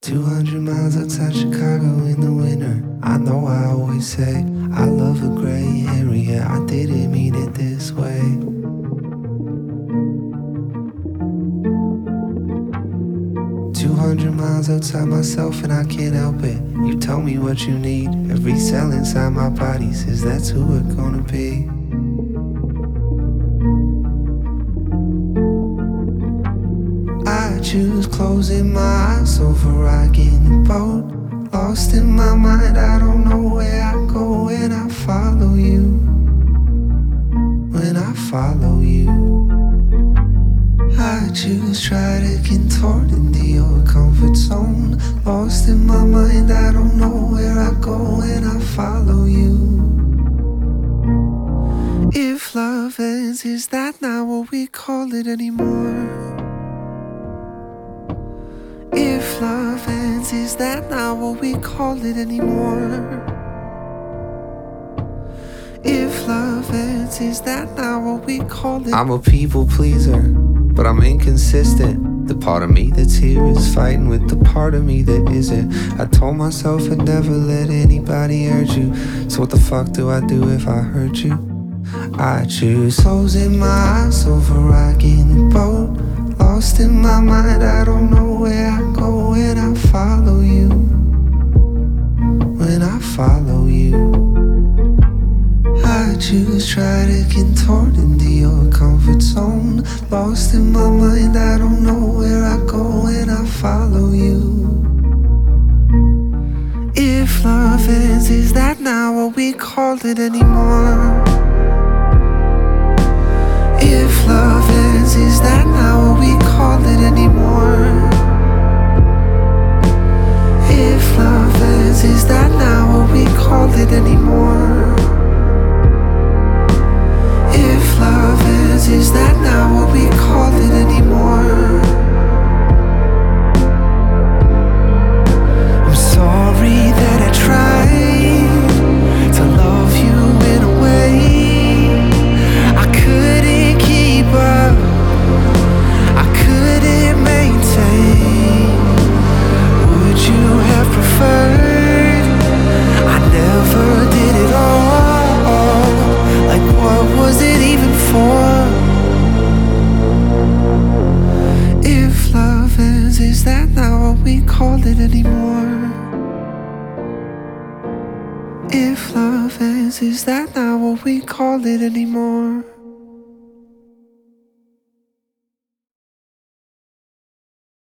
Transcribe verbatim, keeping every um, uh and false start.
Two hundred miles outside Chicago in the winter. I know I always say I love a gray area. I didn't mean it this way. Two hundred miles outside myself and I can't help it. You tell me what you need. Every cell inside my body says that's who we're gonna be. I choose closing my eyes over rocking the boat. Lost in my mind, I don't know where I go when I follow you. When I follow you, I choose try to contort into your comfort zone. Lost in my mind, I don't know where I go when I follow you. If love ends, is that not what we call it anymore? If love ends, is that not what we call it anymore? If love ends, is that not what we call it? I'm a people pleaser, but I'm inconsistent. The part of me that's here is fighting with the part of me that isn't. I told myself I'd never let anybody hurt you. So what the fuck do I do if I hurt you? I choose closing my eyes over rocking the boat. Lost in my mind, I don't know where I go when I follow you. When I follow you, I choose try to contort into your comfort zone. Lost in my mind, I don't know where I go when I follow you. If love ends, is that not what we call it anymore? If love ends, is that not what we call it anymore? If love ends, is that not what we call it anymore? If love ends, is that not what we call it anymore? I'm sorry that I tried to love you in a way I couldn't keep up, I couldn't maintain. Would you have preferred I never did it all? Like what was it even for? If love ends, is that not what we call it anymore? If love ends, is that not what we call it anymore?